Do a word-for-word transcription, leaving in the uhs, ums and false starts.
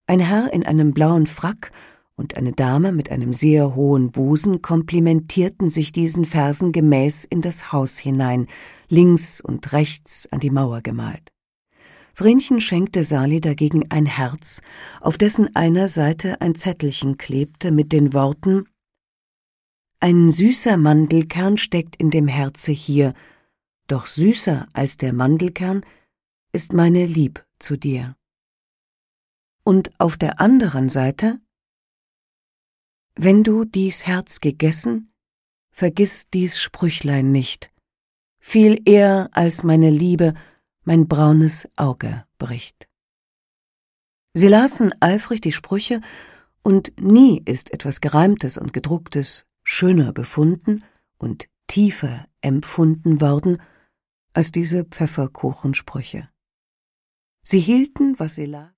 Ein Herr in einem blauen Frack und eine Dame mit einem sehr hohen Busen komplimentierten sich diesen Versen gemäß in das Haus hinein, links und rechts an die Mauer gemalt. Vrenchen schenkte Sali dagegen ein Herz, auf dessen einer Seite ein Zettelchen klebte mit den Worten: »Ein süßer Mandelkern steckt in dem Herze hier, doch süßer als der Mandelkern ist meine Lieb zu dir.« Und auf der anderen Seite: »Wenn du dies Herz gegessen, vergiss dies Sprüchlein nicht, viel eher als meine Liebe mein braunes Auge bricht.« Sie lasen eifrig die Sprüche, und nie ist etwas Gereimtes und Gedrucktes schöner befunden und tiefer empfunden worden als diese Pfefferkuchensprüche. Sie hielten, was sie las,